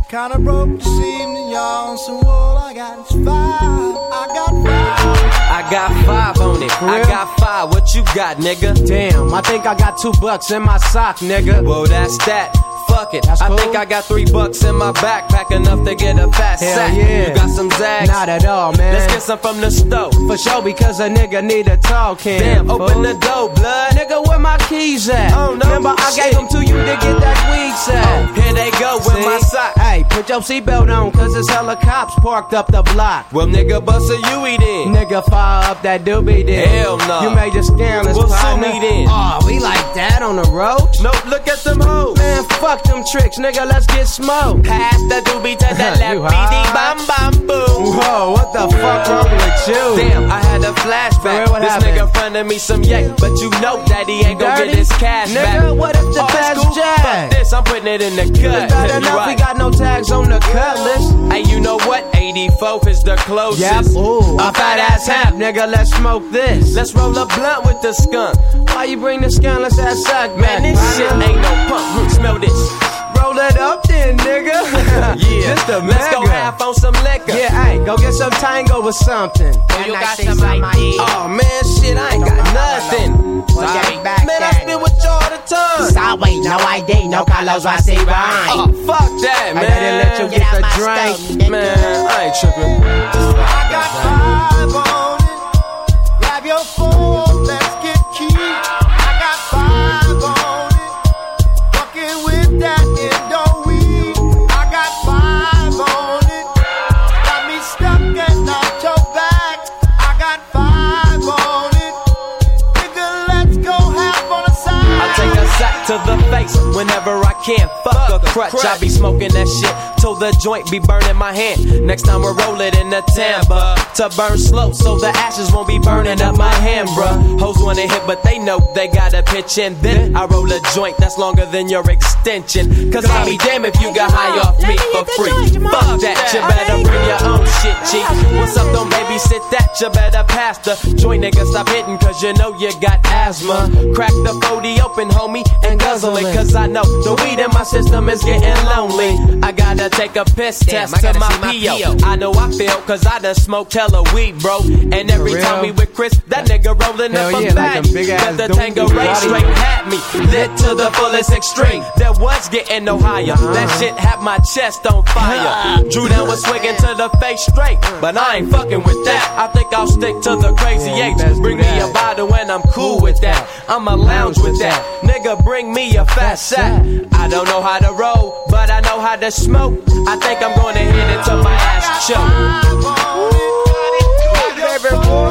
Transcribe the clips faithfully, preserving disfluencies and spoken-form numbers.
Kinda broke this evening, y'all. So all I got is five. I got five. I got five on it. I got five. What you got, nigga? Damn, I think I got two bucks in my sock, nigga. Well, that's that. Fuck it. That's I cool. think I got three bucks in my backpack, enough to get a fat Hell sack. yeah. You got some zags? Not at all, man. Let's get some from the stove. For sure, because a nigga need a talking. Damn, open fool. the door, blood. Nigga, where my keys at? Oh, no Remember, I shit. gave them to you to get that weed set. Oh, here they go with See? my sock. Hey, put your seatbelt on, cause there's hella cops parked up the block. Well, nigga, bust a Yui then. Nigga, fire up that doobie then. Hell no. You made the scandalous Well, sue partner. me then. Oh, we like that on the road? Nope, look at them hoes. Man, fuck them tricks, nigga, let's get smoked. Pass the doobie to the left, You B D, high? bam, bam, boom. Whoa, what the fuck wrong with you? Damn, I had a flashback. For real, what this happened? nigga fronted me some yak, but you know that he ain't gon' Dirty? get his cash Nigga, back. what if the Oh, fast it's cool? jag? Fuck this, I'm putting it in the cut. It's bad You enough we right. got no tags on the cutlass. Hey, you know what? eighty-fourth is the closest. Yep, ooh, A fat ass hap, hap. nigga, let's smoke this. Let's roll a blunt with the skunk. Why you bring the scandalous ass sack back? Man, this shit ain't no punk. Root, smell this. Roll it up then, nigga. Yeah, Just a let's go mega. half on some liquor. Yeah, hey, go get some tango or something. You got some I D. Oh man, shit, I ain't got nothing. Sorry. Man, I spit with you all the time. Sorry, no I D, no Carlos, I say rhyme. Oh, fuck that, man. I didn't let you get the drink. Man, I ain't tripping. I got five on it. Grab your phone, let's get key. I got five on it. Fucking with that Indo weed. I got five on it. Got me stuck and out your back. I got five on it. Nigga, let's go half on the side. I take a sack to the face whenever I can. Fuck a crutch, I be smoking that shit till the joint be burning my hand. Next time we roll it in the Tampa to burn slow, so the ashes won't be burning up my hand, bruh. Hoes wanna hit, but they know they gotta pitch in. Then I roll a joint that's longer than your extension. Cause I'll be damned if you got high off me for free. Fuck that, you better bring your own shit, chief. What's up, don't babysit that, you better pass the joint, nigga. Stop hitting, cause you know you got asthma. Crack the forty open, homie, and guzzle it, cause I know the weed in my system is getting lonely. I gotta take a piss Damn, test I to gotta my see my P O. P O. I know I feel, cause I done smoked hella weed, bro. And every For time real? we with Chris, that nigga rolling Hell up yeah, a like bag. a big ass Got the dope Tango body. Ray straight had me lit to the fullest extreme. There was getting no higher. That shit had my chest on fire. Drew down was swinging to the face straight, but I ain't fucking with that. I think I'll stick to the crazy Yeah, H. let's do Bring me that. a bottle and I'm cool with that. I'ma lounge with that. Nigga, bring me a fat sack. I don't know how to roll, but I know how to smoke. I think I'm gonna hit it till my ass choke. Baby boy.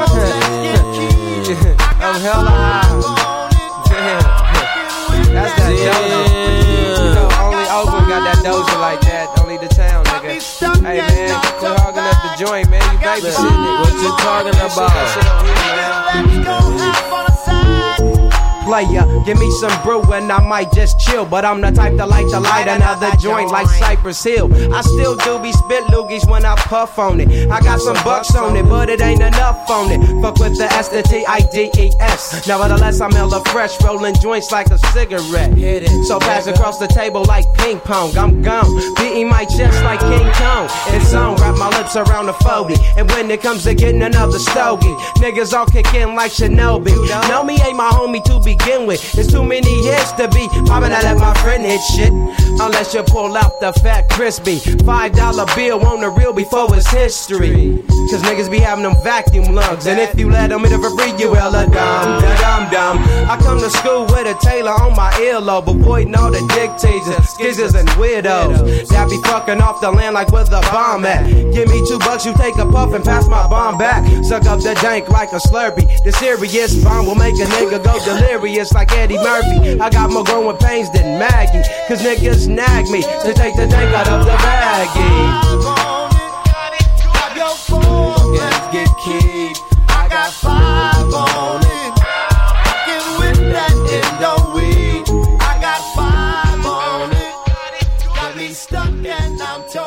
I'm hella high. Damn. That's that doja. You know, only Oakland got that doja like that. Only the town, nigga. Hey, man, quit hogging up the joint, man. You babysitting it. What you talking about? That shit on here, man. Let's go half on the side. Player, give me some brew and I might just chill. But I'm the type to like to light another joint like Cypress Hill. I still do be spit loogies when I puff on it. I got some bucks on it, but it ain't enough on it. Fuck with the S, the T, I, D, E, S. Nevertheless, I'm hella fresh, rolling joints like a cigarette. So pass across the table like ping pong. I'm gone, beating my chest like King Kong. It's on, wrap my lips around the forty. And when it comes to getting another stogie, niggas all kick in like Shinobi. Know me ain't my homie to begin with. It's too many hits to be popping. I let my friend hit shit. Unless you pull out the fat crispy five dollar bill on the real before it's history. Cause niggas be having them vacuum lungs. And if you let them hit it for free, you hella dumb, da dum dum. I come to school with a Taylor on my earlobe, avoiding all the dictators, skizzers, and weirdos that be fucking off the land like where the bomb at. Give me two bucks, you take a puff and pass my bomb back. Suck up the dank like a Slurpee. The serious bomb will make a nigga go delirious like Eddie Murphy. I got more growing pains than Maggie, cause niggas nag me to take the dank out of the baggie. Let's get keyed. I got five on it. Fucking with that Indo weed. I got five on it. Got me stuck and I'm told.